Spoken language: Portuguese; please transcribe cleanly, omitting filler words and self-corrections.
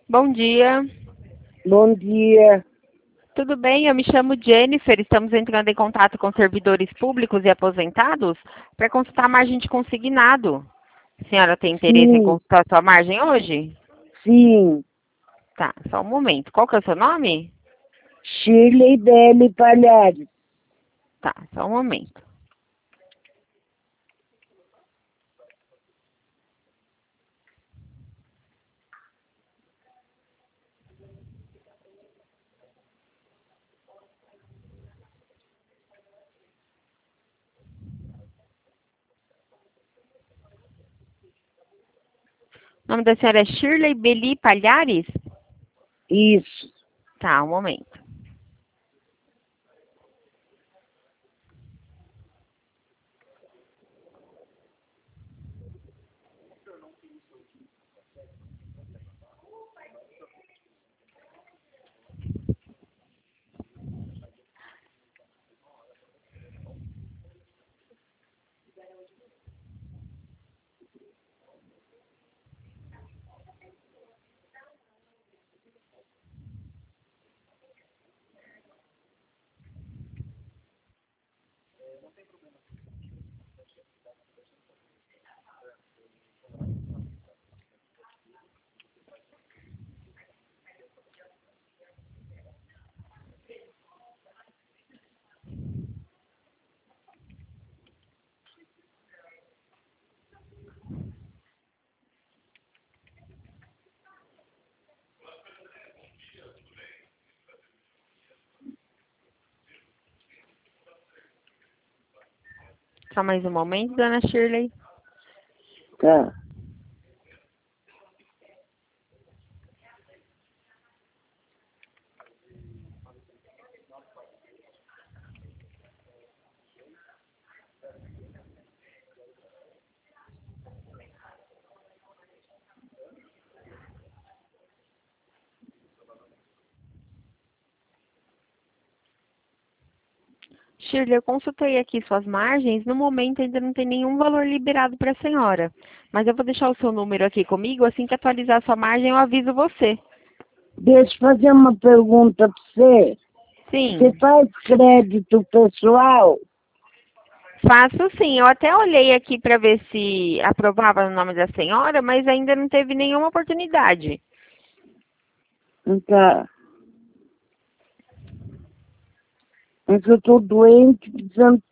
Bom dia. Bom dia. Tudo bem? Eu me chamo Jennifer. Estamos entrando em contato com servidores públicos e aposentados para consultar a margem de consignado. A senhora tem interesse em Sim, consultar a sua margem hoje? sim. Tá, só um momento. Qual que é o seu nome? Shirley Deli Palhares. Tá, só um momento. O nome da senhora é Shirley Beli Palhares? Isso. Tá, um momento. Só mais um momento, dona Shirley. Tá. Shirley, eu consultei aqui suas margens. No momento ainda não tem nenhum valor liberado para a senhora. Mas eu vou deixar o seu número aqui comigo. Assim que atualizar a sua margem, eu aviso você. Deixa eu fazer uma pergunta para você. Você Sim, faz crédito pessoal? faço sim. Eu até olhei aqui para ver se aprovava no nome da senhora, mas ainda não teve nenhuma oportunidade. Tá. Mas eu tô doente, precisando